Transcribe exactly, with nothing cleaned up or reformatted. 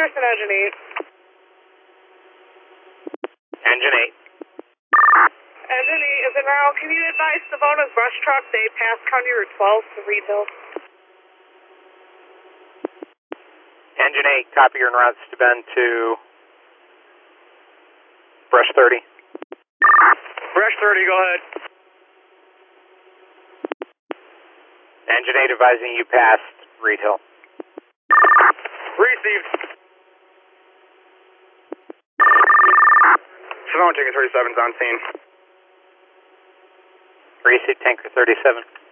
person, engine eight. Engine eight. Engine eight, is it now? Can you advise Savona's brush truck they pass County Route twelve to Reed Hill? Engine eight, copy your en route to bend to Brush thirty. Brush thirty, go ahead. Engine eight advising you past Reed Hill. Received. Savona, Tanker thirty-seven's on scene. Received, Tanker thirty-seven.